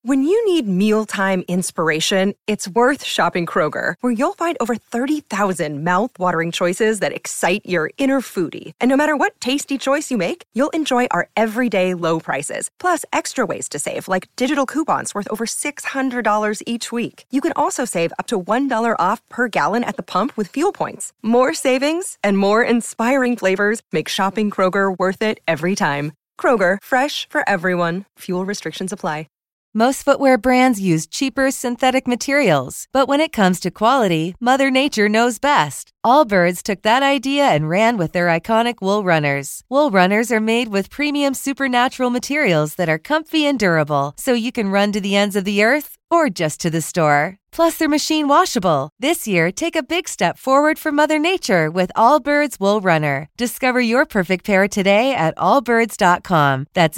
When you need mealtime inspiration, it's worth shopping Kroger, where you'll find over 30,000 mouth-watering choices that excite your inner foodie. And no matter what tasty choice you make, you'll enjoy our everyday low prices, plus extra ways to save, like digital coupons worth over $600 each week. You can also save up to $1 off per gallon at the pump with fuel points. More savings and more inspiring flavors make shopping Kroger worth it every time. Kroger, fresh for everyone. Fuel restrictions apply. Most footwear brands use cheaper synthetic materials, but when it comes to quality, Mother Nature knows best. Allbirds took that idea and ran with their iconic Wool Runners. Wool Runners are made with premium supernatural materials that are comfy and durable, so you can run to the ends of the earth or just to the store. Plus, they're machine washable. This year, take a big step forward for Mother Nature with Allbirds Wool Runner. Discover your perfect pair today at allbirds.com. That's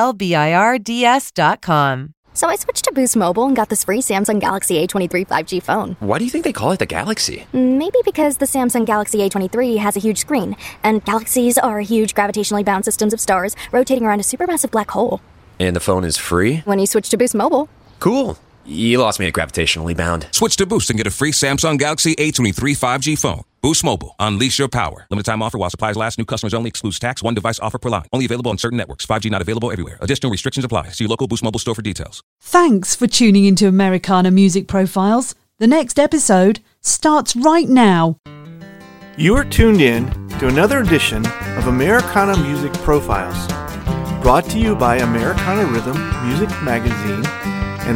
ALLBIRDS.com. So I switched to Boost Mobile and got this free Samsung Galaxy A23 5G phone. Why do you think they call it the Galaxy? Maybe because the Samsung Galaxy A23 has a huge screen, and galaxies are huge gravitationally bound systems of stars rotating around a supermassive black hole. And the phone is free? When you switch to Boost Mobile. Cool. You lost me at gravitationally bound. Switch to Boost and get a free Samsung Galaxy A23 5G phone. Boost Mobile. Unleash your power. Limited time offer while supplies last. New customers only. Excludes tax. One device offer per line. Only available on certain networks. 5G not available everywhere. Additional restrictions apply. See your local Boost Mobile store for details. Thanks for tuning into Americana Music Profiles. The next episode starts right now. You are tuned in to another edition of Americana Music Profiles, brought to you by Americana Rhythm Music Magazine and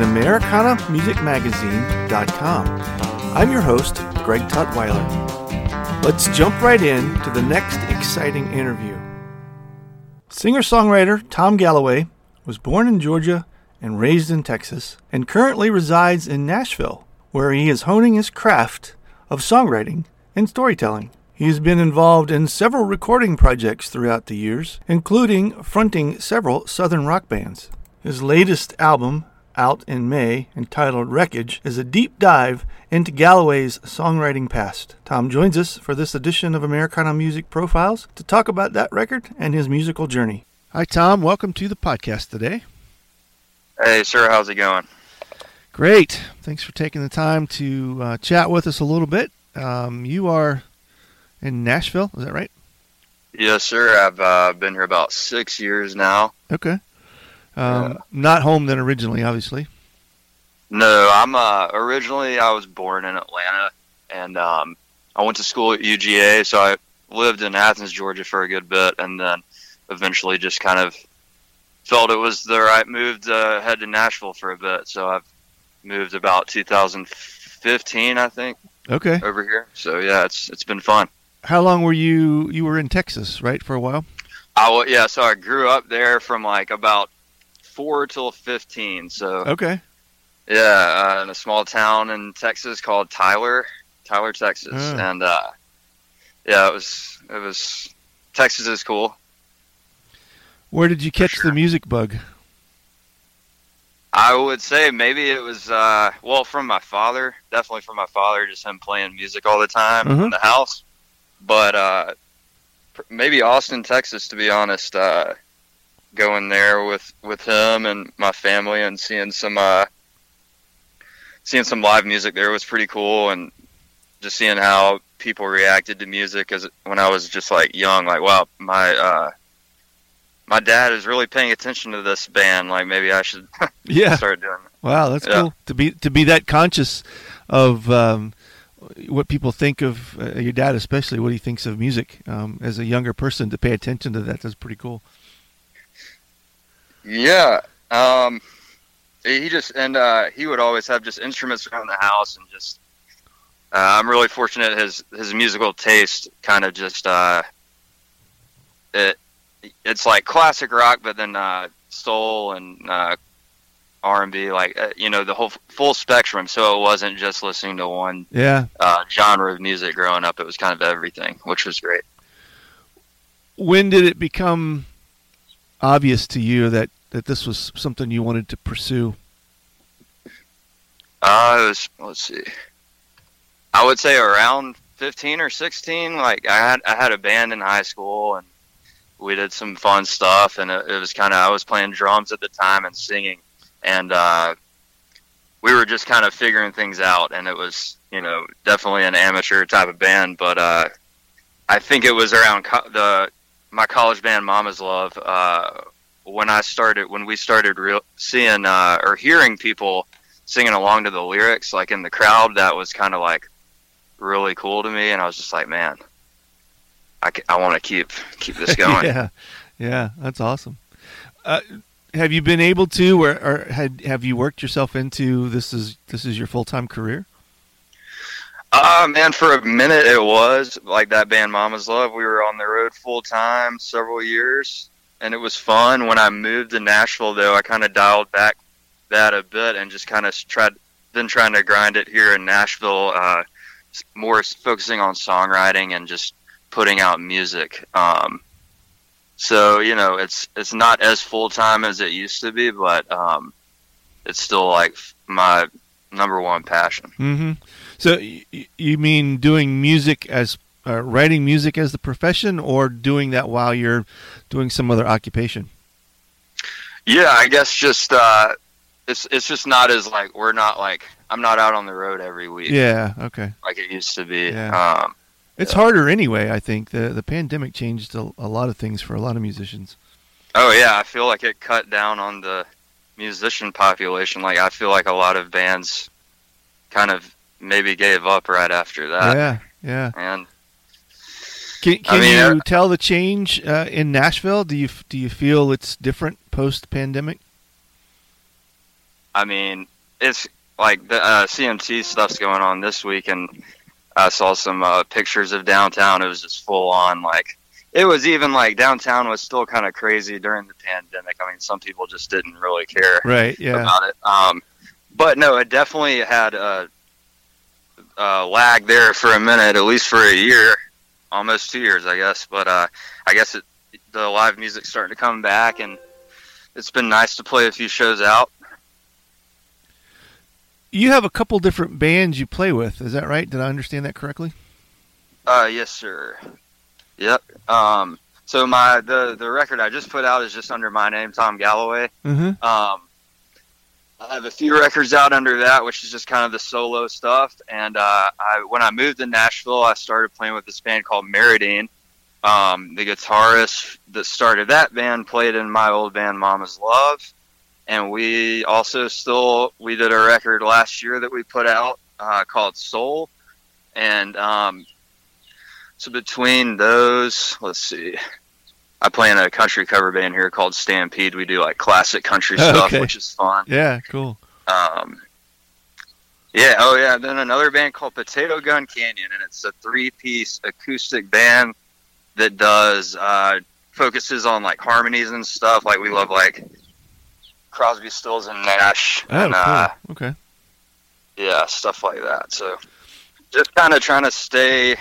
AmericanaMusicMagazine.com. I'm your host, Greg Tutwiler. Let's jump right in to the next exciting interview. Singer-songwriter Tom Galloway was born in Georgia and raised in Texas, and currently resides in Nashville, where he is honing his craft of songwriting and storytelling. He has been involved in several recording projects throughout the years, including fronting several southern rock bands. His latest album, out in May, entitled Wreckage, is a deep dive into Galloway's songwriting past. Tom joins us for this edition of Americana Music Profiles to talk about that record and his musical journey. Hi, Tom. Welcome to the podcast today. Hey, sir. How's it going? Great. Thanks for taking the time to chat with us a little bit. You are in Nashville, is that right? Yes, sir. I've been here about 6 years now. Okay. Not home then originally, obviously. No, I'm originally I was born in Atlanta, and I went to school at UGA, so I lived in Athens, Georgia for a good bit, and then eventually just kind of felt it was the right move to head to Nashville for a bit. So I've moved about 2015, I think. Okay. Over here. So yeah, it's been fun. How long were you were in Texas, right, for a while? So I grew up there from like about 4 till 15. So okay. Yeah, in a small town in Texas called Tyler, Texas, and it was Texas is cool. Where did you catch the music bug? I would say maybe it was from my father, definitely from my father, just him playing music all the time in the house. But maybe Austin, Texas, to be honest. Going there with him and my family and seeing some live music there was pretty cool, and just seeing how people reacted to music when I was just like young, like, wow, my dad is really paying attention to this band, like maybe I should start doing it. Wow, that's cool to be that conscious of what people think of your dad, especially what he thinks of music as a younger person. To pay attention to that's pretty cool. Yeah, he would always have just instruments around the house, and just I'm really fortunate his musical taste kind of just it's like classic rock, but then soul and R&B, like the whole full spectrum. So it wasn't just listening to one genre of music growing up. It was kind of everything, which was great. When did it become obvious to you that this was something you wanted to pursue? Let's see. I would say around 15 or 16. Like I had a band in high school, and we did some fun stuff, and it was kind of, I was playing drums at the time and singing, and we were just kind of figuring things out, and it was, definitely an amateur type of band, but I think it was around my college band Mama's Love when we started seeing or hearing people singing along to the lyrics like in the crowd. That was kind of like really cool to me, and I was just like, man, I want to keep this going. Yeah, that's awesome. Have you been able to, or have you worked yourself into this is your full-time career? Man, for a minute it was like that band Mama's Love. We were on the road full time several years, and it was fun. When I moved to Nashville, though, I kind of dialed back that a bit and just kind of trying to grind it here in Nashville, more focusing on songwriting and just putting out music. So, it's not as full time as it used to be, but it's still like my number one passion. Mm-hmm. So you mean doing music as writing music as the profession, or doing that while you're doing some other occupation? Yeah, I guess just it's just not as like I'm not out on the road every week. Yeah, okay. Like it used to be. Yeah. It's harder anyway, I think. The pandemic changed a lot of things for a lot of musicians. Oh yeah, I feel like it cut down on the musician population. Like I feel like a lot of bands kind of maybe gave up right after that. Yeah. And can you tell the change in Nashville? Do you feel it's different post pandemic? I mean, it's like the CMT stuff's going on this week, and I saw some pictures of downtown. It was just full on. Like it was even like downtown was still kind of crazy during the pandemic. I mean, some people just didn't really care about it. But no, it definitely had a lag there for a minute, at least for a year, almost 2 years, I guess. But I guess the live music's starting to come back, and it's been nice to play a few shows out. You have a couple different bands you play with, is that right? Did I understand that correctly? Yes, sir. Yep. So the record I just put out is just under my name, Tom Galloway. Mm-hmm. I have a few records out under that, which is just kind of the solo stuff. And when I moved to Nashville, I started playing with this band called Meridine. The guitarist that started that band played in my old band Mama's Love. And we also we did a record last year that we put out called Soul. And so between those, let's see, I play in a country cover band here called Stampede. We do like classic country stuff, which is fun. Yeah, cool. Then another band called Potato Gun Canyon, and it's a 3-piece acoustic band that does focuses on like harmonies and stuff. Like we love like Crosby, Stills, and Nash. Oh, and, cool. Okay. Yeah, stuff like that. So just kind of trying to stay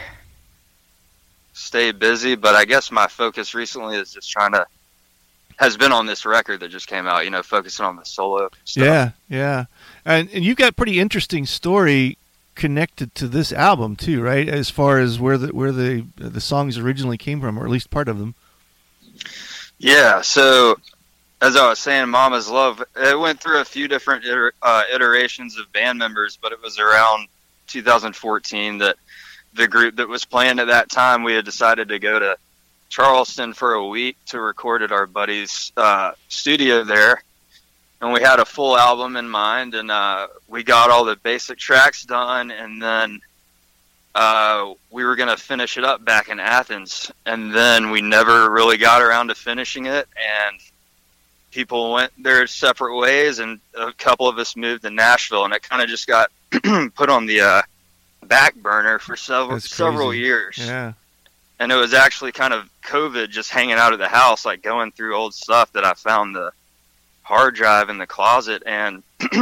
busy, but I guess my focus recently is just has been on this record that just came out, focusing on the solo stuff. Yeah. And you've got a pretty interesting story connected to this album too, right? As far as where the songs originally came from, or at least part of them. Yeah, so as I was saying, Mama's Love, it went through a few different iterations of band members, but it was around 2014 that the group that was playing at that time, we had decided to go to Charleston for a week to record at our buddy's studio there. And we had a full album in mind, and we got all the basic tracks done, and then we were going to finish it up back in Athens. And then we never really got around to finishing it, and people went their separate ways, and a couple of us moved to Nashville, and it kind of just got put on the back burner for several years. Yeah. And it was actually kind of COVID, just hanging out at the house, like going through old stuff, that I found the hard drive in the closet, and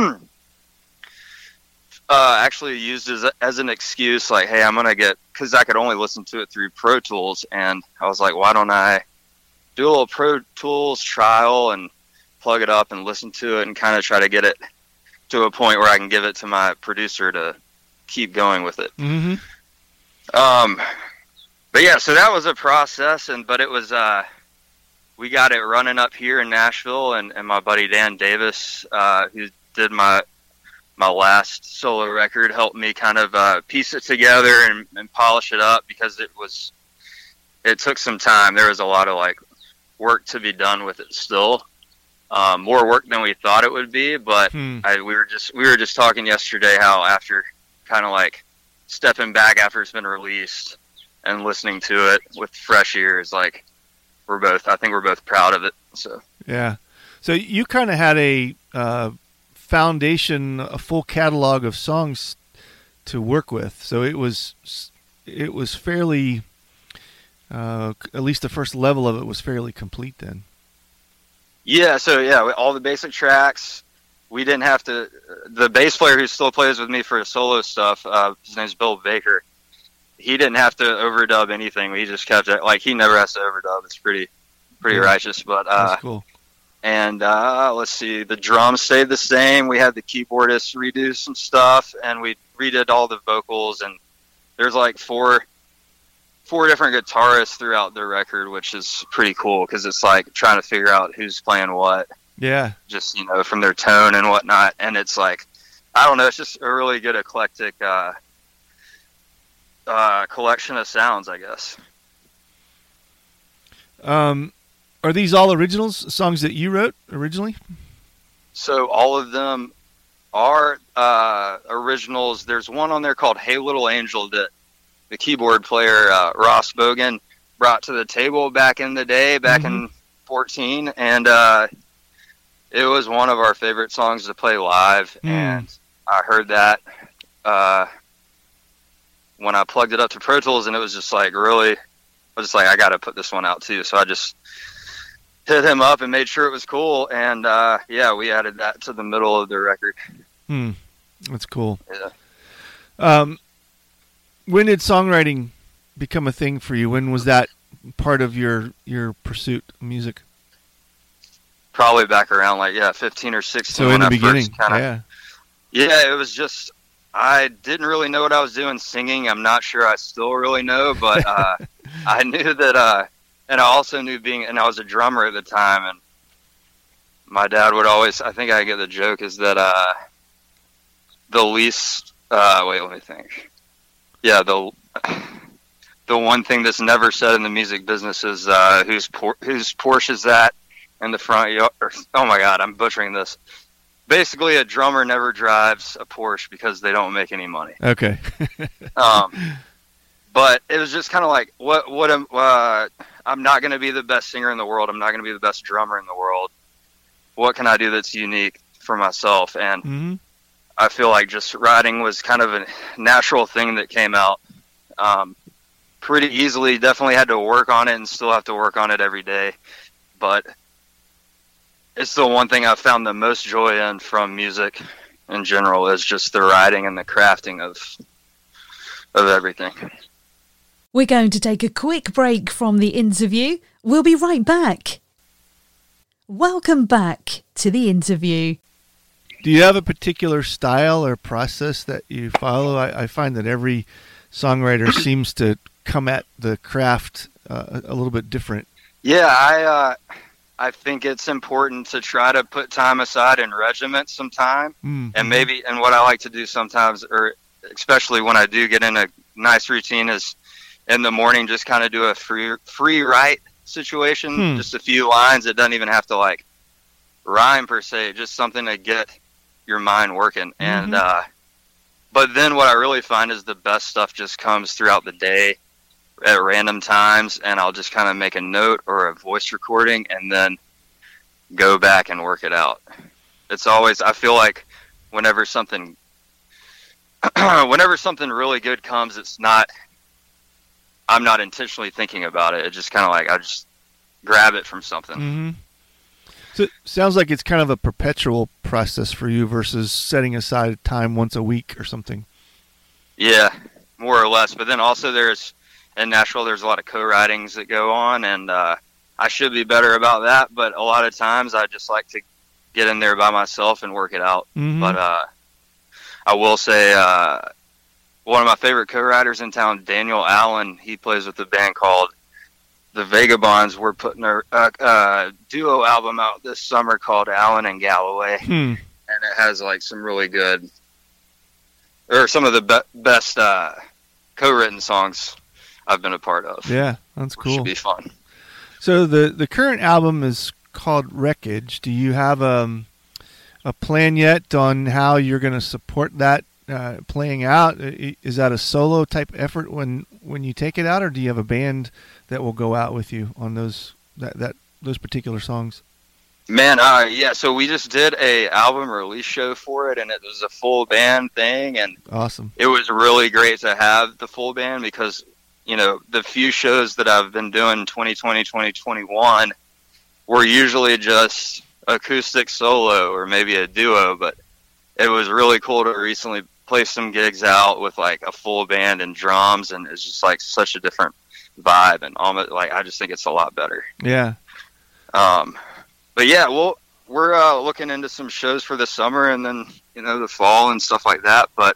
actually used as an excuse, like, hey, I'm gonna because I could only listen to it through Pro Tools, and I was like, why don't I do a little Pro Tools trial and plug it up and listen to it and kind of try to get it to a point where I can give it to my producer to keep going with it. Mm-hmm. But yeah, so that was a process, but it was we got it running up here in Nashville, and my buddy Dan Davis, who did my last solo record, helped me kind of piece it together and polish it up, because it took some time. There was a lot of like work to be done with it still. More work than we thought it would be, but we were just talking yesterday how after kind of like stepping back after it's been released and listening to it with fresh ears, like I think we're both proud of it. So yeah. So you kind of had a foundation, a full catalog of songs to work with. So it was fairly, at least the first level of it was fairly complete then. Yeah. So yeah, all the basic tracks. We didn't have to. The bass player who still plays with me for the solo stuff, his name's Bill Baker. He didn't have to overdub anything. We just kept it like he never has to overdub. It's pretty righteous. But that's cool. And let's see, the drums stayed the same. We had the keyboardist redo some stuff, and we redid all the vocals. And there's like four different guitarists throughout the record, which is pretty cool because it's like trying to figure out who's playing what. Yeah. Just, from their tone and whatnot. And it's like, I don't know, it's just a really good eclectic collection of sounds, I guess. Are these all originals, songs that you wrote originally? So all of them are originals. There's one on there called Hey Little Angel that the keyboard player Ross Bogan brought to the table back in the day, back in 2014, and it was one of our favorite songs to play live. And I heard that when I plugged it up to Pro Tools, and it was just like really, I was just like, I got to put this one out too. So I just hit him up and made sure it was cool, and yeah, we added that to the middle of the record. That's cool. Yeah. When did songwriting become a thing for you? When was that part of your pursuit of music? Probably back around 15 or 16. So in the beginning, yeah, it was just, I didn't really know what I was doing singing. I'm not sure I still really know, but I knew that, and I also knew and I was a drummer at the time, and my dad would always, I think I get the joke, is that the least, wait, let me think. Yeah, the one thing that's never said in the music business is whose Porsche is that in the front yard. Oh my God, I'm butchering this. Basically, a drummer never drives a Porsche because they don't make any money. Okay. But it was just kind of like, I'm not going to be the best singer in the world. I'm not going to be the best drummer in the world. What can I do that's unique for myself? And I feel like just writing was kind of a natural thing that came out pretty easily. Definitely had to work on it and still have to work on it every day. But it's the one thing I've found the most joy in from music in general is just the writing and the crafting of everything. We're going to take a quick break from the interview. We'll be right back. Welcome back to the interview. Do you have a particular style or process that you follow? I find that every songwriter seems to come at the craft a little bit different. Yeah, I think it's important to try to put time aside and regiment some time. And what I like to do sometimes, or especially when I do get in a nice routine, is in the morning just kind of do a free write situation, just a few lines. It doesn't even have to rhyme per se, just something to get your mind working. And but then what I really find is the best stuff just comes throughout the day at random times, and I'll just kind of make a note or a voice recording and then go back and work it out. It's always, I feel like whenever something really good comes, I'm not intentionally thinking about it. It's just kind of like I just grab it from something. So it sounds like it's kind of a perpetual process for you versus setting aside time once a week or something. Yeah, more or less. But then also in Nashville, there's a lot of co-writings that go on, and I should be better about that. But a lot of times I just like to get in there by myself and work it out. But I will say one of my favorite co-writers in town, Daniel Allen, he plays with a band called the Vagabonds, we're putting a duo album out this summer called Allen and Galloway, and it has like some really good, or some of the best co-written songs I've been a part of. Yeah, that's cool. Should be fun. So the current album is called Wreckage. Do you have a plan yet on how you're going to support that playing out? Is that a solo type effort when you take it out, or do you have a band that will go out with you on those particular songs? Man, yeah. So we just did a album release show for it, and it was a full band thing, and awesome. It was really great to have the full band because, you know, the few shows that I've been doing 2020, 2021 were usually just acoustic solo or maybe a duo, but it was really cool to recently play some gigs out with like a full band and drums, and it's just like such a different vibe, and almost like I just think it's a lot better. Yeah. But yeah, we're looking into some shows for the summer and then, you know, the fall and stuff like that. But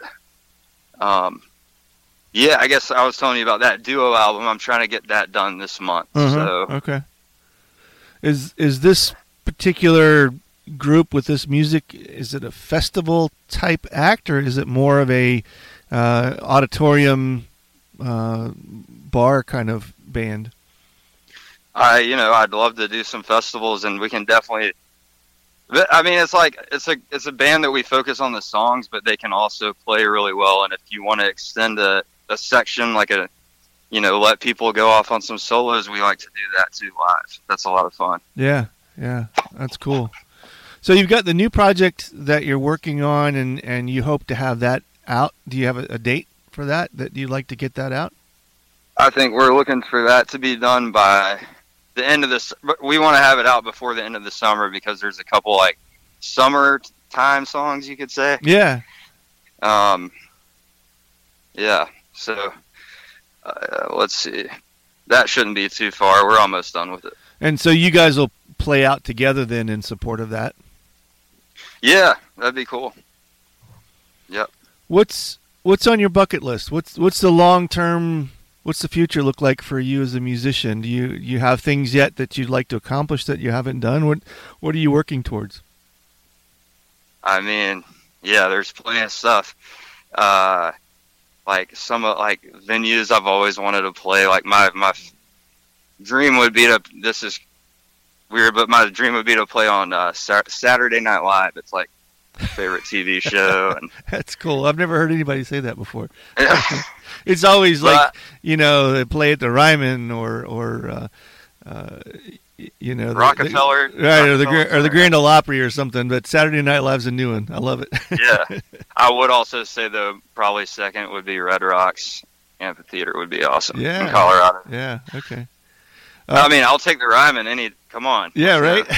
yeah, I guess I was telling you about that duo album. I'm trying to get that done this month. So okay. Is this particular group with this music, is it a festival type act, or is it more of a auditorium bar kind of band? I'd love to do some festivals, and we can definitely. I mean, it's like it's a band that we focus on the songs, but they can also play really well. And if you want to extend a section, like let people go off on some solos, we like to do that too live. That's a lot of fun. Yeah, that's cool. So you've got the new project that you're working on, and you hope to have that out. Do you have a date for that you'd like to get that out? I think we're looking for that to be done by the end of this. We want to have it out before the end of the summer because there's a couple like summertime songs, you could say. Yeah. Yeah. So let's see. That shouldn't be too far. We're almost done with it. And so you guys will play out together then in support of that? Yeah, that'd be cool. Yep. What's on your bucket list? What's the long-term, what's the future look like for you as a musician? Do you have things yet that you'd like to accomplish that you haven't done? What are you working towards? I mean, yeah, there's plenty of stuff. Like some like venues I've always wanted to play. Like my dream would be to, this is weird, but my dream would be to play on Saturday Night Live. It's like my favorite TV show. And that's cool. I've never heard anybody say that before. It's always like, they play at the Ryman or Rockefeller, right? Or the Grand Ole Opry or something. But Saturday Night Live's a new one. I love it. Yeah, I would also say though probably second would be Red Rocks Amphitheater would be awesome. Yeah, in Colorado. Yeah, okay. I mean, I'll take the Ryman. Come on. Yeah, right.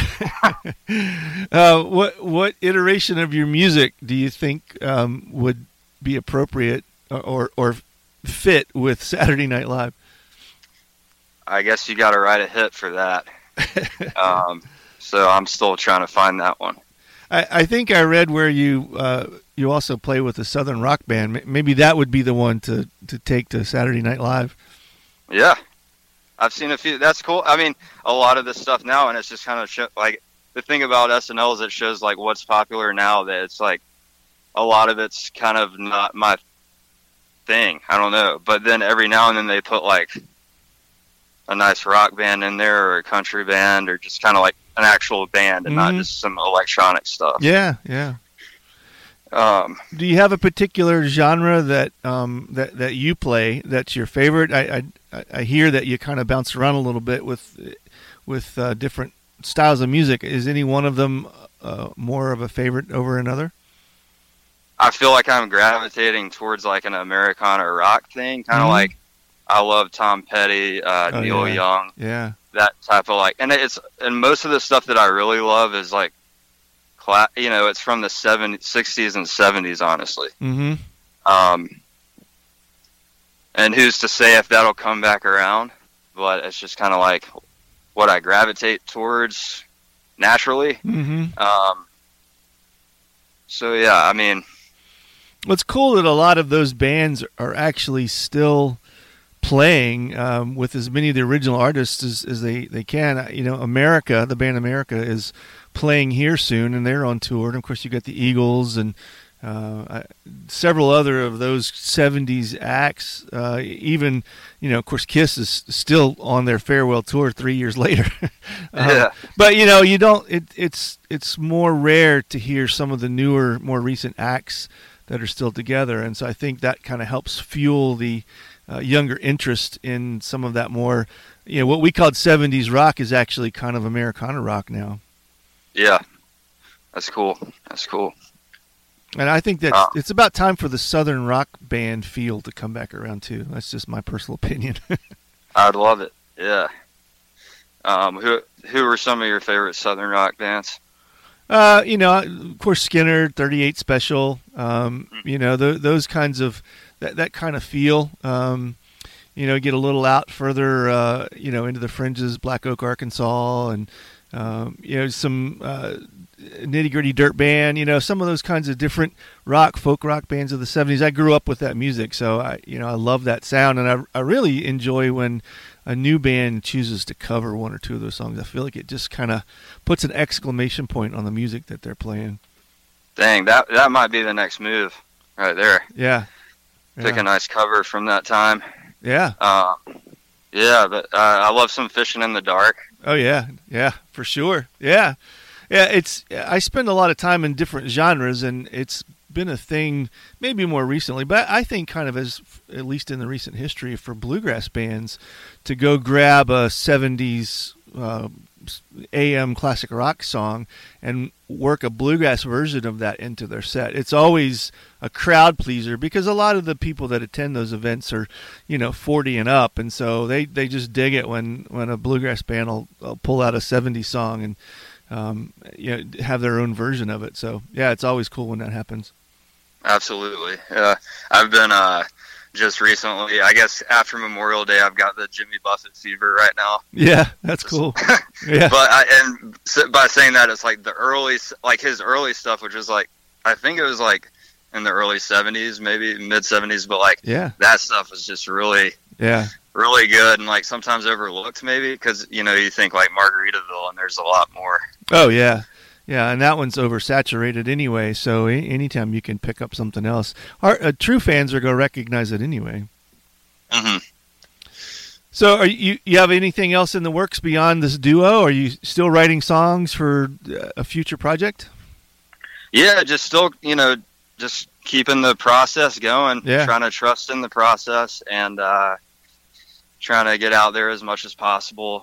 What iteration of your music do you think would be appropriate or fit with Saturday Night Live? I guess you got to write a hit for that. So I'm still trying to find that one. I think I read where you also play with a Southern rock band. Maybe that would be the one to take to Saturday Night Live. Yeah. I've seen a few. That's cool. I mean, a lot of this stuff now, and it's just kind of like the thing about SNL is it shows like what's popular now. That it's like a lot of it's kind of not my thing. I don't know, but then every now and then they put like a nice rock band in there or a country band or just kind of like an actual band and not just some electronic stuff. Yeah, yeah. Do you have a particular genre that that you play that's your favorite? I hear that you kind of bounce around a little bit with different styles of music. Is any one of them more of a favorite over another? I feel like I'm gravitating towards like an Americana rock thing, kind of like I love Tom Petty, Neil Young, that type of like, and most of the stuff that I really love is like, it's from the 60s and 70s, honestly. And who's to say if that'll come back around? But it's just kind of like what I gravitate towards naturally. So yeah, I mean, what's cool that a lot of those bands are actually still playing with as many of the original artists as they can. You know, America, the band America, is playing here soon, and they're on tour. And of course, you got the Eagles and several other of those 70s acts. Even, you know, of course, Kiss is still on their farewell tour 3 years later. Yeah. But you know, you don't. It's more rare to hear some of the newer, more recent acts that are still together, and so I think that kind of helps fuel the younger interest in some of that more, you know, what we called 70s rock is actually kind of Americana rock now. Yeah, that's cool. That's cool. And I think that it's about time for the Southern rock band feel to come back around too. That's just my personal opinion. I'd love it. Yeah. Who are some of your favorite Southern rock bands? You know, of course, Skinner, 38 Special. You know, those kinds of that kind of feel. You know, get a little out further. You know, into the fringes, Black Oak, Arkansas, and you know, some Nitty Gritty Dirt Band. You know, some of those kinds of different folk rock bands of the 70s. I grew up with that music, so I love that sound, and I really enjoy when a new band chooses to cover one or two of those songs. I feel like it just kind of puts an exclamation point on the music that they're playing. Dang, that might be the next move right there. Yeah. Pick a nice cover from that time. Yeah. Yeah, but I love some Fishing in the Dark. Oh, yeah. Yeah, for sure. Yeah. Yeah, I spend a lot of time in different genres, and it's been a thing maybe more recently, but I think kind of as, at least in the recent history, for bluegrass bands to go grab a 70s AM classic rock song and work a bluegrass version of that into their set. It's always a crowd pleaser because a lot of the people that attend those events are, you know, 40 and up, and so they just dig it when a bluegrass band will pull out a 70s song and you know, have their own version of it. So yeah, it's always cool when that happens. Absolutely. I've been just recently, I guess after Memorial Day, I've got the Jimmy Buffett fever right now. Yeah, that's cool. Yeah. But by saying that, it's like his early stuff, which was like, I think it was like in the early 70s, maybe mid 70s, but like that stuff was just really good, and like sometimes overlooked maybe because, you know, you think like Margaritaville and there's a lot more. Oh yeah. Yeah, and that one's oversaturated anyway, so anytime you can pick up something else, our true fans are going to recognize it anyway. Mm-hmm. So are you have anything else in the works beyond this duo? Are you still writing songs for a future project? Yeah, just still, you know, just keeping the process going, trying to trust in the process, and trying to get out there as much as possible.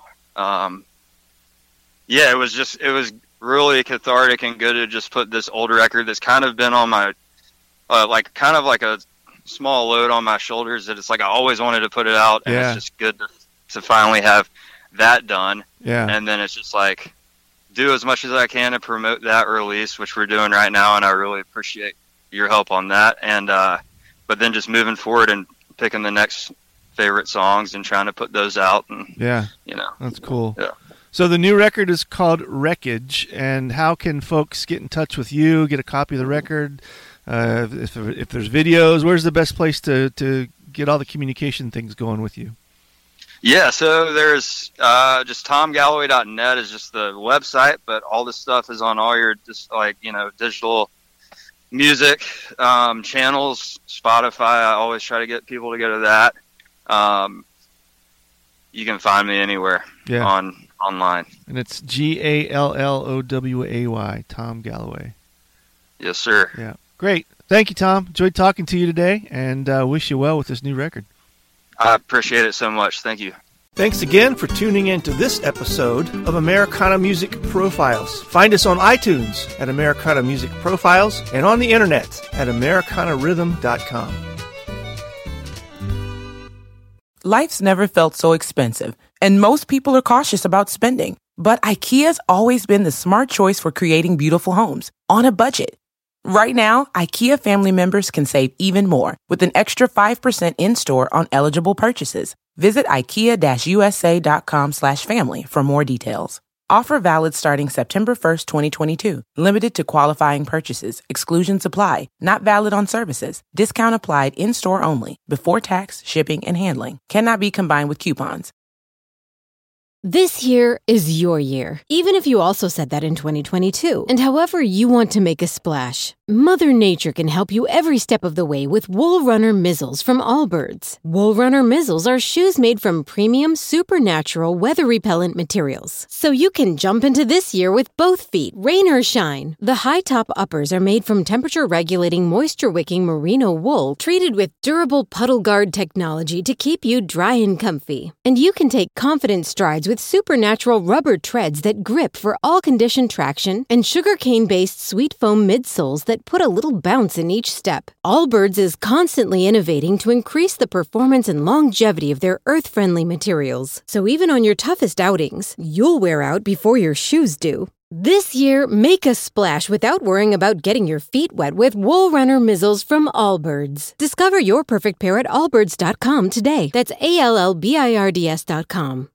Yeah, it was really cathartic and good to just put this old record that's kind of been on my, kind of like a small load on my shoulders, that it's like I always wanted to put it out, and it's just good to finally have that done. Yeah. And then it's just like, do as much as I can to promote that release, which we're doing right now, and I really appreciate your help on that. And but then just moving forward and picking the next favorite songs and trying to put those out. And you know, that's cool. Yeah. So the new record is called Wreckage, and how can folks get in touch with you, get a copy of the record? If there's videos, where's the best place to get all the communication things going with you? Yeah, so there's just TomGalloway.net is just the website, but all this stuff is on all your just like, you know, digital music channels, Spotify. I always try to get people to go to that. You can find me anywhere online. And it's Galloway, Tom Galloway. Yes, sir. Yeah. Great. Thank you, Tom. Enjoyed talking to you today, and wish you well with this new record. I appreciate it so much. Thank you. Thanks again for tuning in to this episode of Americana Music Profiles. Find us on iTunes at Americana Music Profiles and on the internet at AmericanaRhythm.com. Life's never felt so expensive, and most people are cautious about spending. But IKEA's always been the smart choice for creating beautiful homes on a budget. Right now, IKEA family members can save even more with an extra 5% in-store on eligible purchases. Visit IKEA-USA.com/family for more details. Offer valid starting September 1st, 2022. Limited to qualifying purchases. Exclusions apply. Not valid on services. Discount applied in-store only. Before tax, shipping, and handling. Cannot be combined with coupons. This year is your year, even if you also said that in 2022. And however you want to make a splash, Mother Nature can help you every step of the way with Wool Runner Mizzles from Allbirds. Wool Runner Mizzles are shoes made from premium, supernatural, weather-repellent materials. So you can jump into this year with both feet, rain or shine. The high-top uppers are made from temperature-regulating, moisture-wicking merino wool treated with durable puddle guard technology to keep you dry and comfy. And you can take confident strides with supernatural rubber treads that grip for all condition traction and sugarcane-based sweet foam midsoles that put a little bounce in each step. Allbirds is constantly innovating to increase the performance and longevity of their earth-friendly materials. So even on your toughest outings, you'll wear out before your shoes do. This year, make a splash without worrying about getting your feet wet with Wool Runner Mizzles from Allbirds. Discover your perfect pair at allbirds.com today. That's ALLBIRDS.com.